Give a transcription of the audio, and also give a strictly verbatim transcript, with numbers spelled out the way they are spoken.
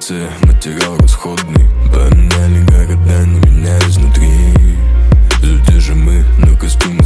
лице материал расходный, банально города не меня изнутри. Люди же мы, но костюмы